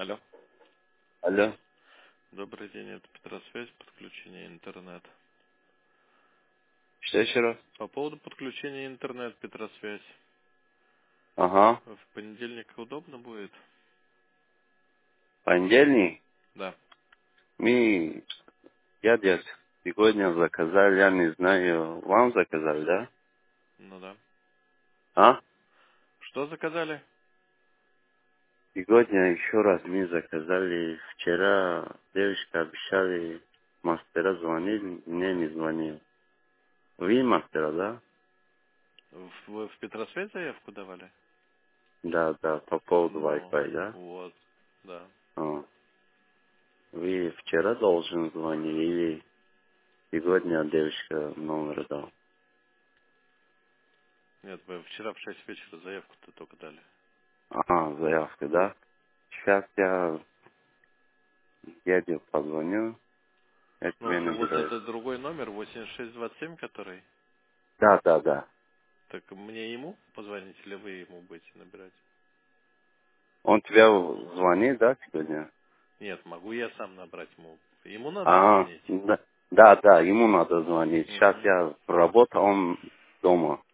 Алло. Алло. Добрый день, это Петросвязь, подключение интернет. Что еще раз? По поводу подключения интернет, Петросвязь. Ага. В понедельник удобно будет? Понедельник. Да. Мы, я дед, сегодня заказали, я не знаю, вам заказали, да? Ну да. А? Что заказали? Сегодня еще раз мы заказали. Вчера девушка обещали, мастера звонили, мне не звонил. Вы мастера, да? Вы в Петросвязь заявку давали? Да, да, по поводу Ну, Wi-Fi, да? вот, да. А. Вы вчера должен звонить или сегодня девушка номер дал? Нет, вы вчера в 6 вечера заявку-то только дали. Ага, заявка, да? Сейчас я тебе позвоню, я тебе Ну, вот набираю. это другой номер, 8627, который. Да, да, да. Так мне ему позвонить или вы ему будете набирать? Он тебя звонит, да, сегодня? Нет, могу я сам набрать ему. Ему надо А, звонить. да, да, да, ему надо звонить. Сейчас Угу. я работаю, он дома.